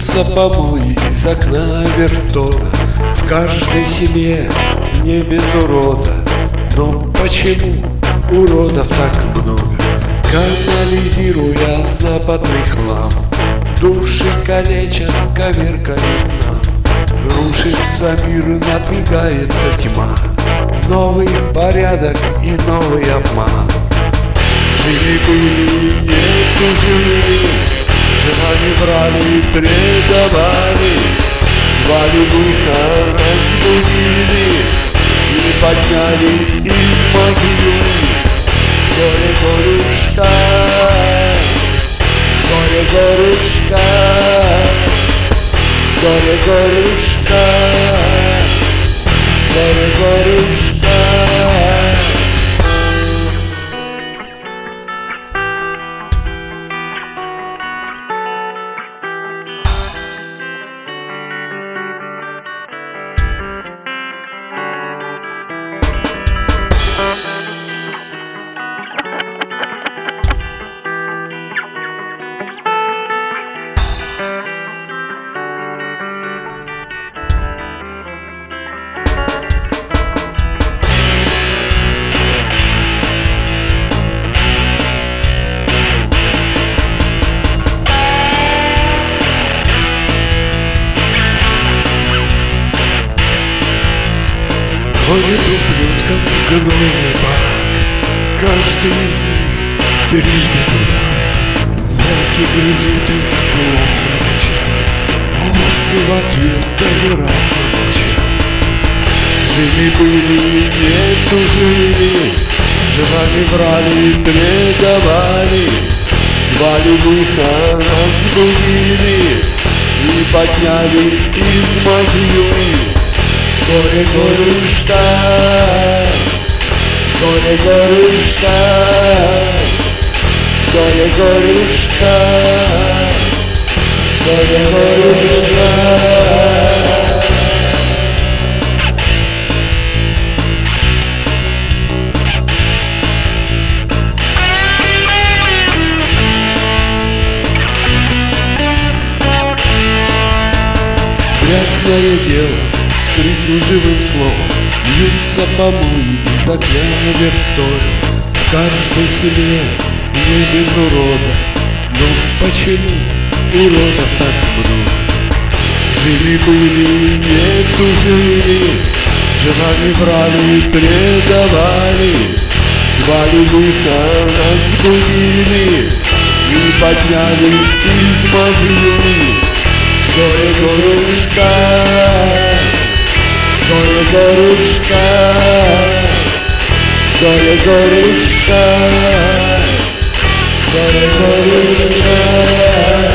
Льются помои из окна вертона. В каждой семье не без урода. Но почему уродов так много? Канализируя западный хлам, души калечат, коверкают нам. Рушится мир, надвигается тьма, новый порядок и новый обман. Жили-были, нету жили, жрали, брали, предавали, звали выход, разбудили и подняли из могилы. Горе-горюшка, горе-горюшка, горе-горюшка, горе-горюшка. Ходит ублюдком гнойный барак, каждый из них трижды дурак. Волки грызут их словно рычаг, овцы в ответ доверав молчат. Жили-были, нету жили, жрали, брали, предавали, звали выход, разбудили и подняли из могилы. Горе-горюшка, горе-горюшка, горе-горюшка, горе-горюшка. Грязное дело скрыть лживым словом, льются помои из окна вертона. В каждой семье не без урода, но почему уродов так много? Жили-были, нету жили, жрали, брали, предавали, звали выход, разбудили и подняли из могилы. Горе-горюшка, горе-горюшка, горе-горюшка, горе-горюшка.